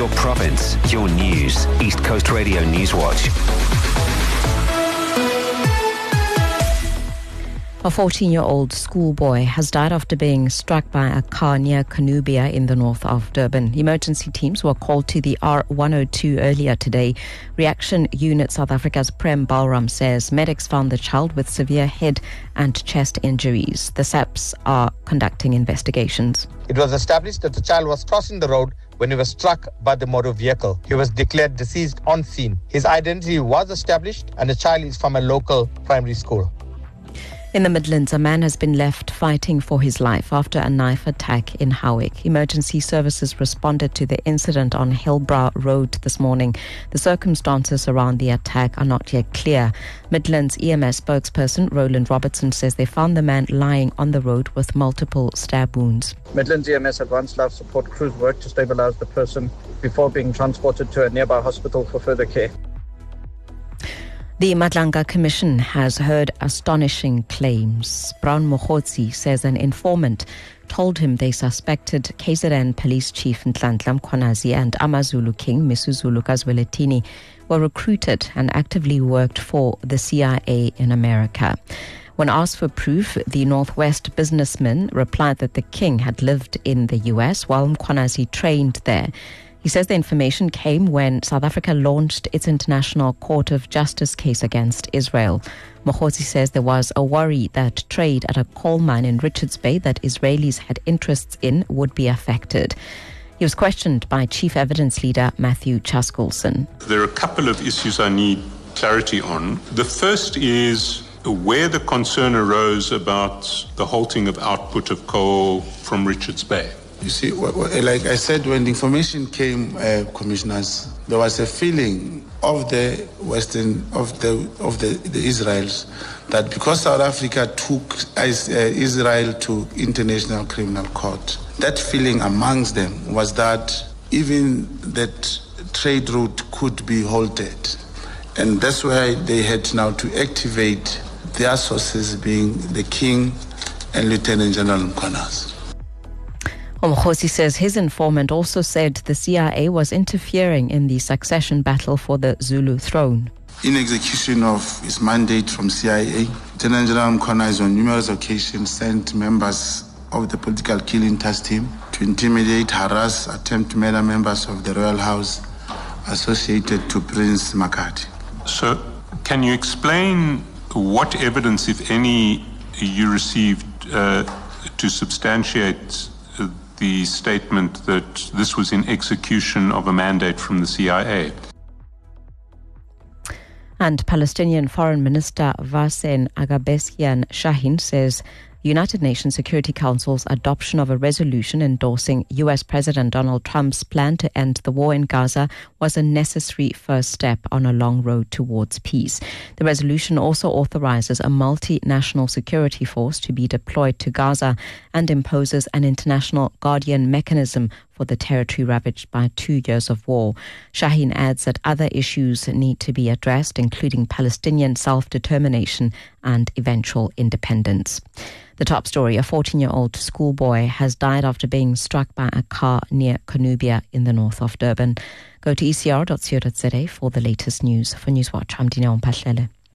Your province, your news. East Coast Radio Newswatch. A 14-year-old schoolboy has died after being struck by a car near Cunubia in the north of Durban. Emergency teams were called to the R102 earlier today. Reaction Unit South Africa's Prem Balram says medics found the child with severe head and chest injuries. The SAPS are conducting investigations. It was established that the child was crossing the road when he was struck by the motor vehicle. He was declared deceased on scene. His identity was established and the child is from a local primary school. In the Midlands, a man has been left fighting for his life after a knife attack in Howick. Emergency services responded to the incident on Hillbrow Road this morning. The circumstances around the attack are not yet clear. Midlands EMS spokesperson Roland Robertson says they found the man lying on the road with multiple stab wounds. Midlands EMS advanced life support crews worked to stabilise the person before being transported to a nearby hospital for further care. The Madlanga Commission has heard astonishing claims. Brown Mokhotsi says an informant told him they suspected KZN Police Chief Nhlanhla Mkhwanazi and AmaZulu King Misuzulu Kazweletini were recruited and actively worked for the CIA in America. When asked for proof, the Northwest businessman replied that the king had lived in the US while Mkhwanazi trained there. He says the information came when South Africa launched its International Court of Justice case against Israel. Mokhotsi says there was a worry that trade at a coal mine in Richards Bay that Israelis had interests in would be affected. He was questioned by Chief Evidence Leader Matthew Chaskulson. There are a couple of issues I need clarity on. The first is where the concern arose about the halting of output of coal from Richards Bay. You see, like I said, when the information came, commissioners, there was a feeling of the Western, of the Israels, that because South Africa took Israel to International Criminal Court, that feeling amongst them was that even that trade route could be halted. And that's why they had now to activate their sources, being the King and Lieutenant General Mkhwanazi. Mokhotsi says his informant also said the CIA was interfering in the succession battle for the Zulu throne. In execution of his mandate from CIA, Lieutenant General Mkhwanazi on numerous occasions sent members of the political killing task team to intimidate, harass, attempt to murder members of the royal house associated to Prince Makati. So, can you explain what evidence, if any, you received to substantiate the statement that this was in execution of a mandate from the CIA? And Palestinian Foreign Minister Wassem Aghabessian Shaheen says United Nations Security Council's adoption of a resolution endorsing US President Donald Trump's plan to end the war in Gaza was a necessary first step on a long road towards peace. The resolution also authorizes a multinational security force to be deployed to Gaza and imposes an international guardian mechanism for the territory ravaged by 2 years of war. Shaheen adds that other issues need to be addressed, including Palestinian self-determination and eventual independence. The top story, a 14-year-old schoolboy has died after being struck by a car near Cunubia in the north of Durban. Go to ecr.co.za for the latest news. For Newswatch, I'm Dineo Mpahlele.